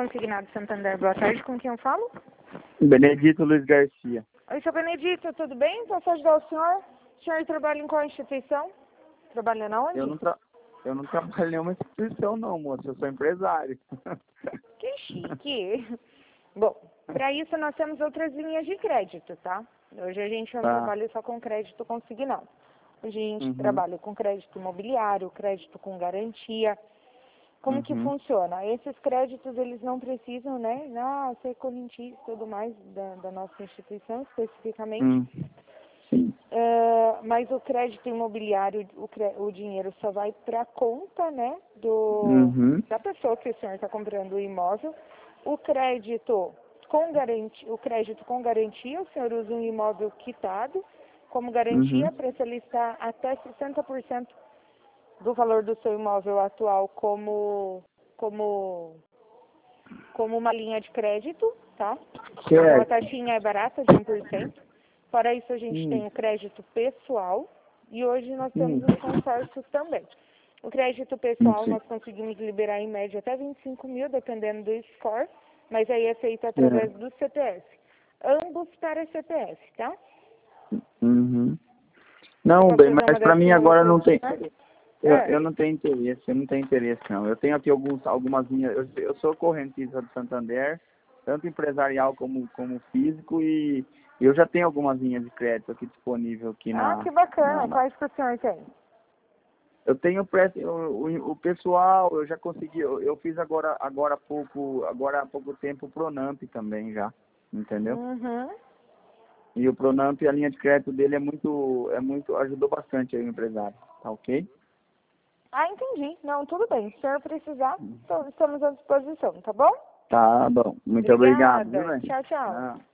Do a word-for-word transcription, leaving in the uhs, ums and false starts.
Consignado Santander, boa tarde, com quem eu falo? Benedito Luiz Garcia. Oi, seu Benedito, tudo bem? Posso ajudar o senhor? O senhor trabalha em qual instituição? Trabalha na onde? Eu não, tra... eu não trabalho em nenhuma instituição não, moça, eu sou empresário. Que chique. Bom, para isso nós temos outras linhas de crédito, tá? Hoje a gente não Tá. trabalha só com crédito consignado. Hoje a gente Uhum. trabalha com crédito imobiliário, crédito com garantia. Como Uhum. que funciona? Esses créditos, eles não precisam, né, ah, ser correntista e tudo mais da, da nossa instituição, especificamente. Hum. Sim. É, mas o crédito imobiliário, o, cre- o dinheiro só vai para a conta, né, do, Uhum. da pessoa que o senhor está comprando o imóvel. O crédito com garantia, o crédito com garantia, o senhor usa um imóvel quitado como garantia Uhum. para se listar até sessenta por cento do valor do seu imóvel atual como, como, como uma linha de crédito, tá? Então a Certo. taxinha é barata, de um por cento. Para isso a gente Hum. tem o crédito pessoal e hoje nós temos Hum. os consórcios também. O crédito Hum, pessoal sim. nós conseguimos liberar em média até vinte e cinco mil, dependendo do score, mas aí é feito É. através do C P F. Ambos para C P F, tá? Uhum. Não, Posso bem, fazer uma mas pra dessas mim para agora você? não tem. Eu, É. eu não tenho interesse, eu não tenho interesse não. Eu tenho aqui alguns, algumas linhas, eu, eu sou correntista do Santander, tanto empresarial como, como físico, e eu já tenho algumas linhas de crédito aqui disponível aqui Ah, na, que bacana. na, na- Quais que o senhor tem? Eu tenho pré- o, o, o pessoal, eu já consegui, eu, eu fiz agora, agora há pouco, agora há pouco tempo o Pronamp também já, entendeu? Uhum. E o Pronamp, a linha de crédito dele é muito, é muito, ajudou bastante aí o empresário, tá ok? Ah, entendi. Não, tudo bem. Se o senhor precisar, então estamos à disposição, tá bom? Tá bom. Muito obrigado, viu, Obrigada. velho? Tchau, tchau. Ah.